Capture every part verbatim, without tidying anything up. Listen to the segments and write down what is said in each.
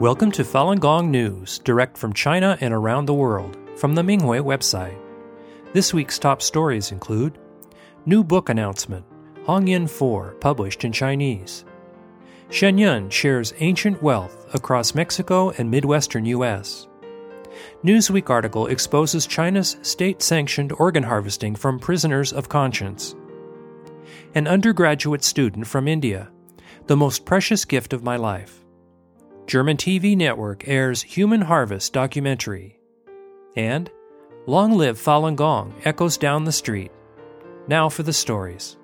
Welcome to Falun Gong News, direct from China and around the world, from the Minghui website. This week's top stories include new book announcement, Hongyan four, published in Chinese. Shenyun shares ancient wealth across Mexico and Midwestern U S. Newsweek article exposes China's state-sanctioned organ harvesting from prisoners of conscience. An undergraduate student from India, the most precious gift of my life. German T V network airs Human Harvest documentary. And Long Live Falun Gong echoes down the street. Now for the stories.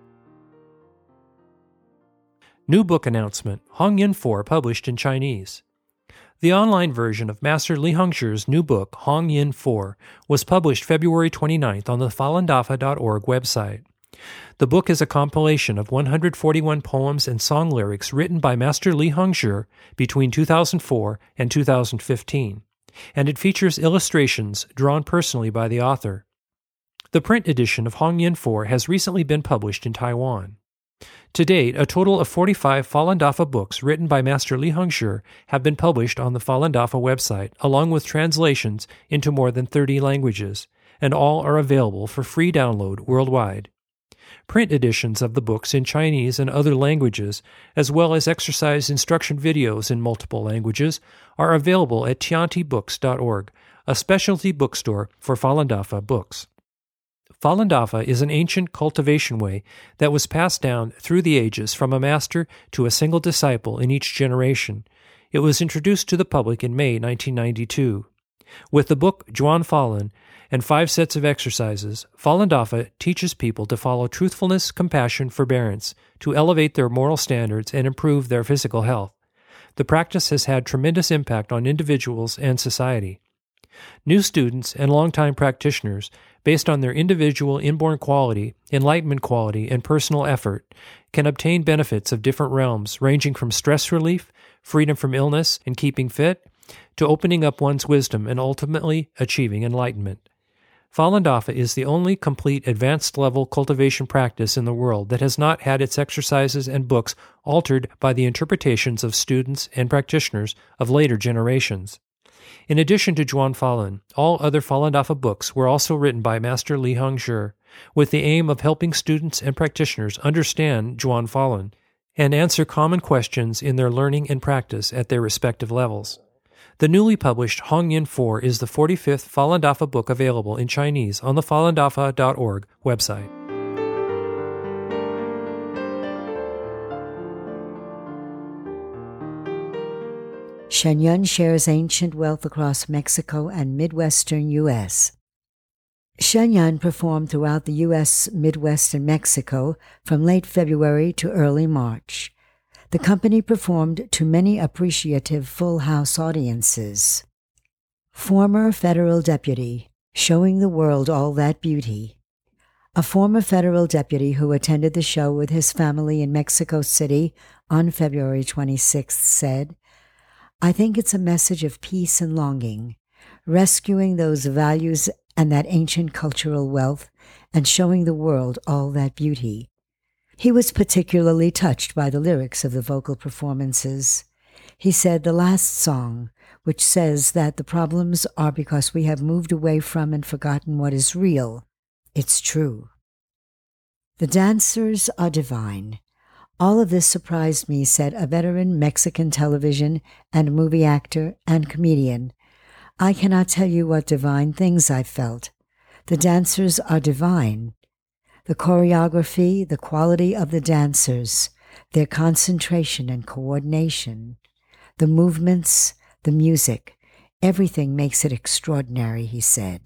New book announcement, Hongyan four, published in Chinese. The online version of Master Li Hongzhi's new book, Hongyan four, was published February twenty-ninth on the falun dafa dot org website. The book is a compilation of one hundred forty-one poems and song lyrics written by Master Li Hongzhi between two thousand four and two thousand fifteen, and it features illustrations drawn personally by the author. The print edition of Hongyan four has recently been published in Taiwan. To date, a total of forty-five Falun Dafa books written by Master Li Hongzhi have been published on the Falun Dafa website, along with translations into more than thirty languages, and all are available for free download worldwide. Print editions of the books in Chinese and other languages, as well as exercise instruction videos in multiple languages, are available at tianti books dot org, a specialty bookstore for Falun Dafa books. Falun Dafa is an ancient cultivation way that was passed down through the ages from a master to a single disciple in each generation. It was introduced to the public in May nineteen ninety-two. With the book Zhuan Falun and five sets of exercises, Falun Dafa teaches people to follow truthfulness, compassion, forbearance, to elevate their moral standards and improve their physical health. The practice has had tremendous impact on individuals and society. New students and longtime practitioners, based on their individual inborn quality, enlightenment quality, and personal effort, can obtain benefits of different realms, ranging from stress relief, freedom from illness and keeping fit, to opening up one's wisdom and ultimately achieving enlightenment. Falun Dafa is the only complete advanced-level cultivation practice in the world that has not had its exercises and books altered by the interpretations of students and practitioners of later generations. In addition to Zhuan Falun, all other Falun Dafa books were also written by Master Li Hongzhi, with the aim of helping students and practitioners understand Zhuan Falun and answer common questions in their learning and practice at their respective levels. The newly published Hongyan four is the forty-fifth Falun Dafa book available in Chinese on the falun dafa dot org website. Shenyun shares ancient wealth across Mexico and Midwestern U S. Shenyun performed throughout the U S, Midwest, and Mexico from late February to early March. The company performed to many appreciative full house audiences. Former federal deputy, showing the world all that beauty. A former federal deputy who attended the show with his family in Mexico City on February twenty-sixth said, "I think it's a message of peace and longing, rescuing those values and that ancient cultural wealth and showing the world all that beauty." He was particularly touched by the lyrics of the vocal performances. He said the last song, which says that the problems are because we have moved away from and forgotten what is real, it's true. The dancers are divine. All of this surprised me, said a veteran Mexican television and movie actor and comedian. I cannot tell you what divine things I felt. The dancers are divine. The choreography, the quality of the dancers, their concentration and coordination, the movements, the music, everything makes it extraordinary, he said.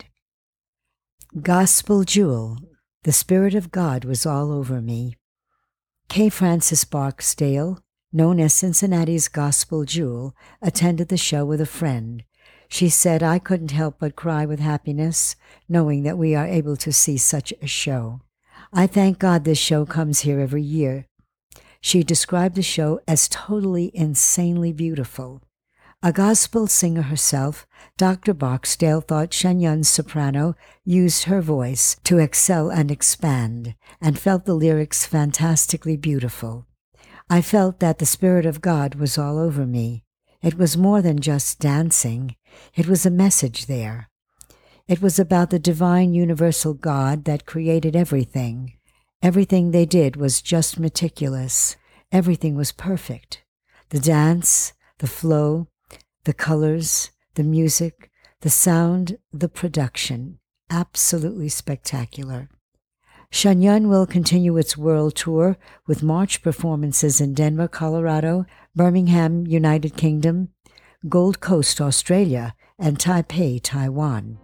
Gospel Jewel, the Spirit of God was all over me. K. Frances Barksdale, known as Cincinnati's Gospel Jewel, attended the show with a friend. She said, "I couldn't help but cry with happiness, knowing that we are able to see such a show. I thank God this show comes here every year." She described the show as totally insanely beautiful. A gospel singer herself, Doctor Barksdale thought Shenyun's soprano used her voice to excel and expand, and felt the lyrics fantastically beautiful. I felt that the Spirit of God was all over me. It was more than just dancing. It was a message there. It was about the divine universal God that created everything. Everything they did was just meticulous. Everything was perfect. The dance, the flow, the colors, the music, the sound, the production. Absolutely spectacular. Shenyun will continue its world tour with March performances in Denver, Colorado, Birmingham, United Kingdom, Gold Coast, Australia, and Taipei, Taiwan.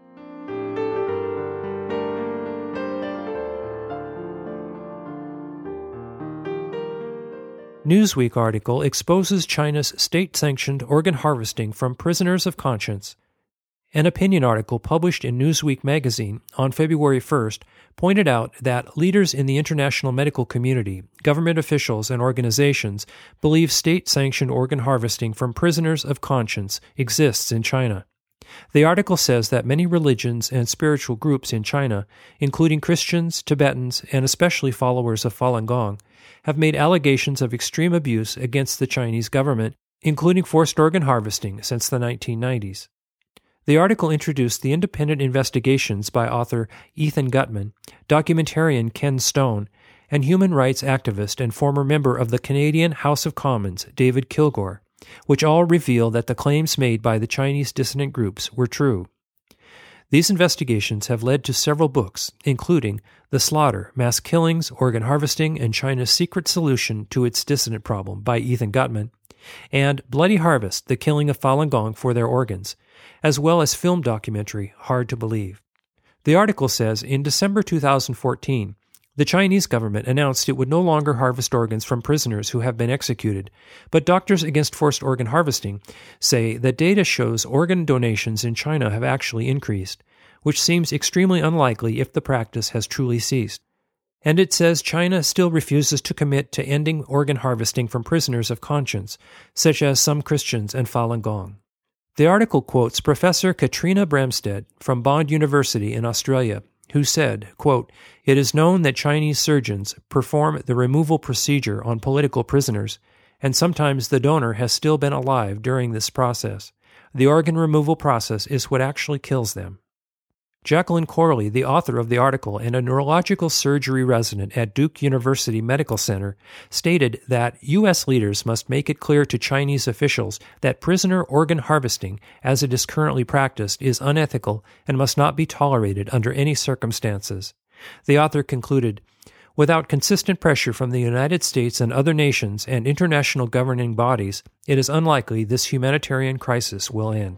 Newsweek article exposes China's state-sanctioned organ harvesting from prisoners of conscience. An opinion article published in Newsweek magazine on February first pointed out that leaders in the international medical community, government officials, and organizations believe state-sanctioned organ harvesting from prisoners of conscience exists in China. The article says that many religions and spiritual groups in China, including Christians, Tibetans, and especially followers of Falun Gong, have made allegations of extreme abuse against the Chinese government, including forced organ harvesting, since the nineteen nineties. The article introduced the independent investigations by author Ethan Gutman, documentarian Ken Stone, and human rights activist and former member of the Canadian House of Commons, David Kilgour, which all reveal that the claims made by the Chinese dissident groups were true. These investigations have led to several books, including The Slaughter, Mass Killings, Organ Harvesting, and China's Secret Solution to Its Dissident Problem by Ethan Gutman, and Bloody Harvest, The Killing of Falun Gong for Their Organs, as well as film documentary Hard to Believe. The article says in December two thousand fourteen, the Chinese government announced it would no longer harvest organs from prisoners who have been executed, but Doctors Against Forced Organ Harvesting say that data shows organ donations in China have actually increased, which seems extremely unlikely if the practice has truly ceased. And it says China still refuses to commit to ending organ harvesting from prisoners of conscience, such as some Christians and Falun Gong. The article quotes Professor Katrina Bramstead from Bond University in Australia, who said, quote, "It is known that Chinese surgeons perform the removal procedure on political prisoners, and sometimes the donor has still been alive during this process. The organ removal process is what actually kills them." Jacqueline Corley, the author of the article and a neurological surgery resident at Duke University Medical Center, stated that U S leaders must make it clear to Chinese officials that prisoner organ harvesting, as it is currently practiced, is unethical and must not be tolerated under any circumstances. The author concluded, "Without consistent pressure from the United States and other nations and international governing bodies, it is unlikely this humanitarian crisis will end."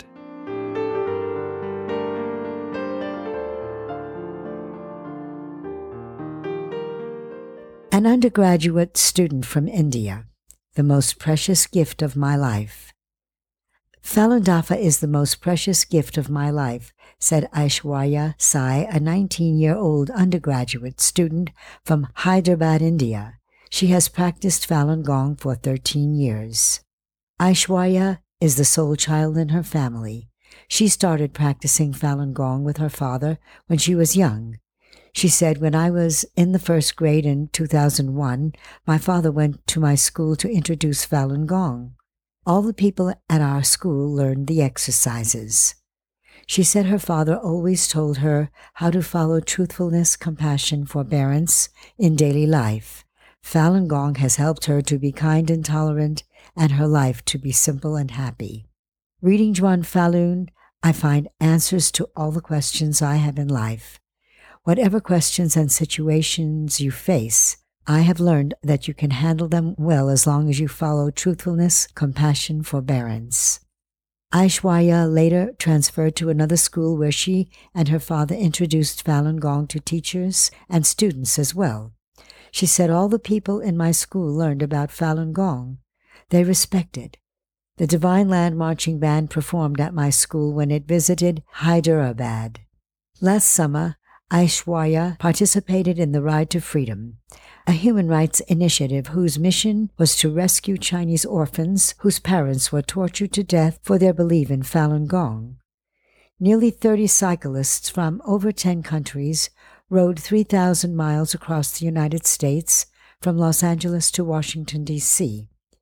An undergraduate student from India, the most precious gift of my life. Falun Dafa is the most precious gift of my life, said Aishwarya Sai, a nineteen-year-old undergraduate student from Hyderabad, India. She has practiced Falun Gong for thirteen years. Aishwarya is the sole child in her family. She started practicing Falun Gong with her father when she was young. She said, "When I was in the first grade in two thousand one, my father went to my school to introduce Falun Gong. All the people at our school learned the exercises." She said her father always told her how to follow truthfulness, compassion, forbearance in daily life. Falun Gong has helped her to be kind and tolerant, and her life to be simple and happy. Reading Zhuan Falun, I find answers to all the questions I have in life. Whatever questions and situations you face, I have learned that you can handle them well as long as you follow truthfulness, compassion, forbearance. Aishwarya later transferred to another school where she and her father introduced Falun Gong to teachers and students as well. She said, "All the people in my school learned about Falun Gong. They respected. The Divine Land Marching Band performed at my school when it visited Hyderabad. Last summer, Aishwarya participated in the Ride to Freedom, a human rights initiative whose mission was to rescue Chinese orphans whose parents were tortured to death for their belief in Falun Gong. Nearly thirty cyclists from over ten countries rode three thousand miles across the United States from Los Angeles to Washington, D C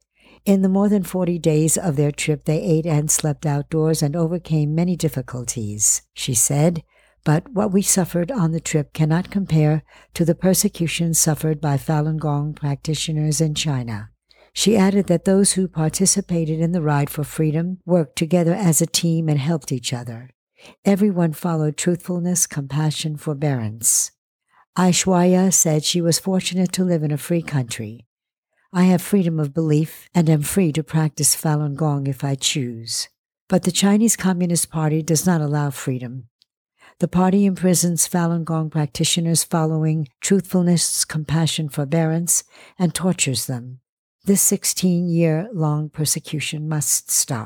In the more than forty days of their trip, they ate and slept outdoors and overcame many difficulties, she said, but what we suffered on the trip cannot compare to the persecution suffered by Falun Gong practitioners in China. She added that those who participated in the ride for freedom worked together as a team and helped each other. Everyone followed truthfulness, compassion, forbearance. Aishwarya said she was fortunate to live in a free country. I have freedom of belief and am free to practice Falun Gong if I choose. But the Chinese Communist Party does not allow freedom. The party imprisons Falun Gong practitioners following truthfulness, compassion, forbearance, and tortures them. This sixteen-year-long persecution must stop.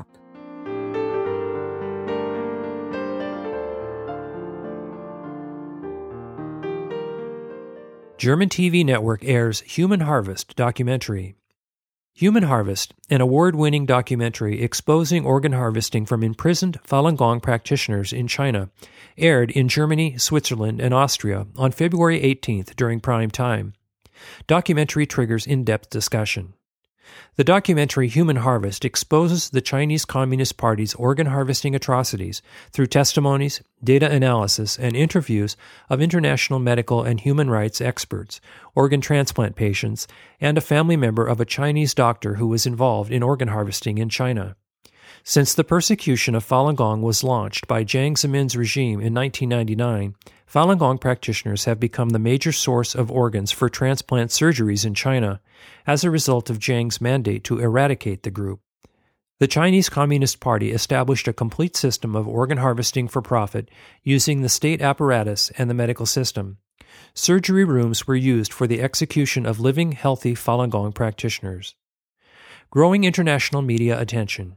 German T V network airs Human Harvest documentary. Human Harvest, an award-winning documentary exposing organ harvesting from imprisoned Falun Gong practitioners in China, aired in Germany, Switzerland, and Austria on February eighteenth during prime time. Documentary triggers in-depth discussion. The documentary Human Harvest exposes the Chinese Communist Party's organ harvesting atrocities through testimonies, data analysis, and interviews of international medical and human rights experts, organ transplant patients, and a family member of a Chinese doctor who was involved in organ harvesting in China. Since the persecution of Falun Gong was launched by Jiang Zemin's regime in nineteen ninety-nine, Falun Gong practitioners have become the major source of organs for transplant surgeries in China as a result of Jiang's mandate to eradicate the group. The Chinese Communist Party established a complete system of organ harvesting for profit using the state apparatus and the medical system. Surgery rooms were used for the execution of living, healthy Falun Gong practitioners. Growing international media attention.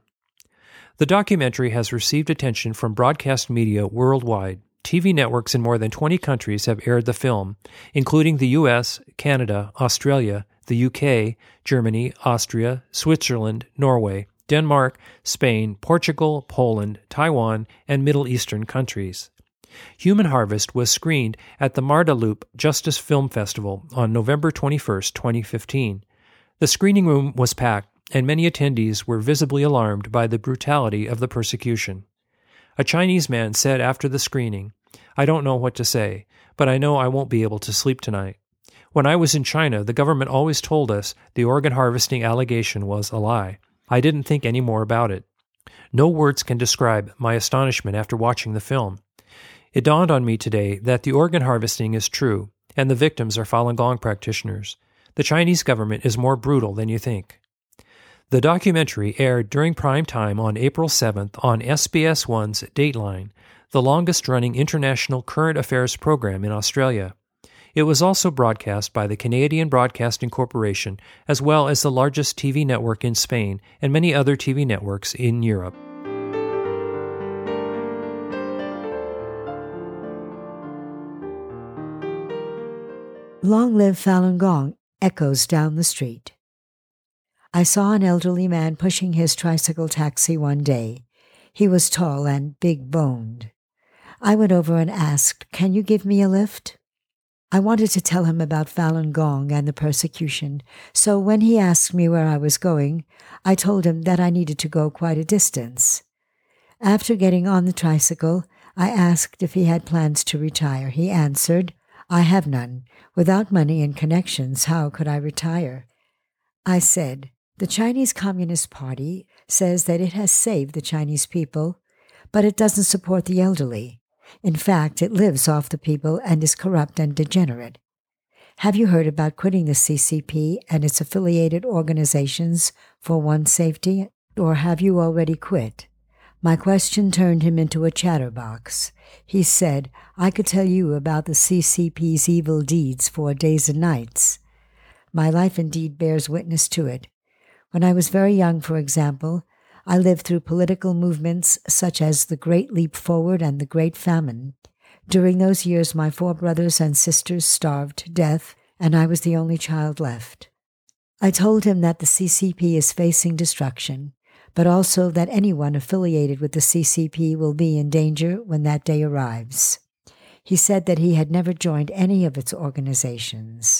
The documentary has received attention from broadcast media worldwide. T V networks in more than twenty countries have aired the film, including the U S, Canada, Australia, the U K, Germany, Austria, Switzerland, Norway, Denmark, Spain, Portugal, Poland, Taiwan, and Middle Eastern countries. Human Harvest was screened at the Mardalup Justice Film Festival on November twenty-first, twenty fifteen. The screening room was packed, and many attendees were visibly alarmed by the brutality of the persecution. A Chinese man said after the screening, "I don't know what to say, but I know I won't be able to sleep tonight. When I was in China, the government always told us the organ harvesting allegation was a lie. I didn't think any more about it. No words can describe my astonishment after watching the film. It dawned on me today that the organ harvesting is true, and the victims are Falun Gong practitioners. The Chinese government is more brutal than you think." The documentary aired during prime time on April seventh on S B S one's Dateline, the longest-running international current affairs program in Australia. It was also broadcast by the Canadian Broadcasting Corporation, as well as the largest T V network in Spain and many other T V networks in Europe. Long live Falun Gong echoes down the street. I saw an elderly man pushing his tricycle taxi one day. He was tall and big-boned. I went over and asked, "Can you give me a lift?" I wanted to tell him about Falun Gong and the persecution, so when he asked me where I was going, I told him that I needed to go quite a distance. After getting on the tricycle, I asked if he had plans to retire. He answered, "I have none. Without money and connections, how could I retire?" I said, "The Chinese Communist Party says that it has saved the Chinese people, but it doesn't support the elderly. In fact, it lives off the people and is corrupt and degenerate. Have you heard about quitting the C C P and its affiliated organizations for one's safety, or have you already quit?" My question turned him into a chatterbox. He said, "I could tell you about the C C P's evil deeds for days and nights. My life indeed bears witness to it. When I was very young, for example, I lived through political movements such as the Great Leap Forward and the Great Famine. During those years, my four brothers and sisters starved to death, and I was the only child left." I told him that the C C P is facing destruction, but also that anyone affiliated with the C C P will be in danger when that day arrives. He said that he had never joined any of its organizations.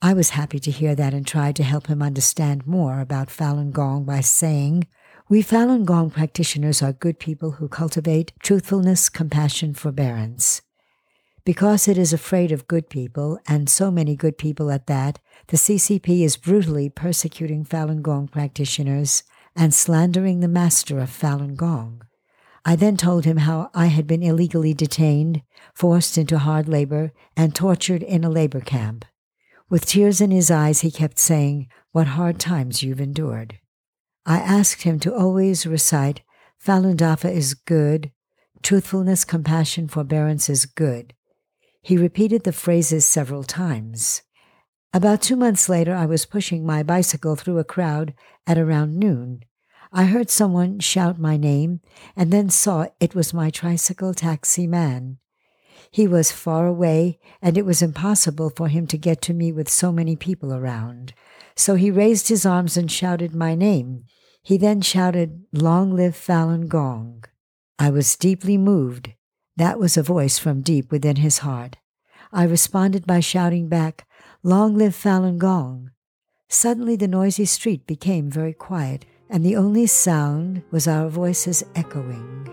I was happy to hear that and tried to help him understand more about Falun Gong by saying, "We Falun Gong practitioners are good people who cultivate truthfulness, compassion, forbearance. Because it is afraid of good people, and so many good people at that, the C C P is brutally persecuting Falun Gong practitioners and slandering the master of Falun Gong." I then told him how I had been illegally detained, forced into hard labor, and tortured in a labor camp. With tears in his eyes, he kept saying, "What hard times you've endured." I asked him to always recite, "Falun Dafa is good, truthfulness, compassion, forbearance is good." He repeated the phrases several times. About two months later, I was pushing my bicycle through a crowd at around noon. I heard someone shout my name and then saw it was my tricycle taxi man. He was far away, and it was impossible for him to get to me with so many people around. So he raised his arms and shouted my name. He then shouted, "Long live Falun Gong." I was deeply moved. That was a voice from deep within his heart. I responded by shouting back, "Long live Falun Gong." Suddenly the noisy street became very quiet, and the only sound was our voices echoing.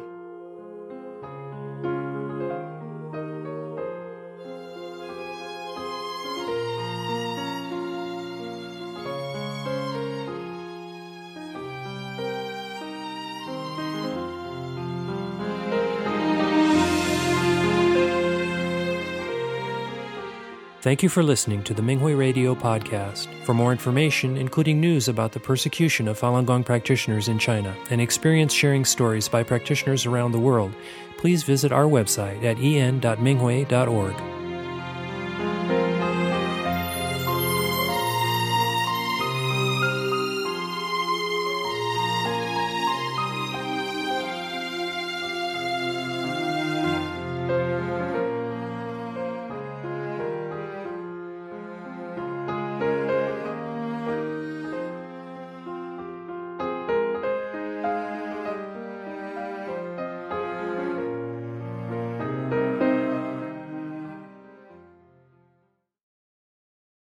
Thank you for listening to the Minghui Radio podcast. For more information, including news about the persecution of Falun Gong practitioners in China and experience-sharing stories by practitioners around the world, please visit our website at en dot minghui dot org.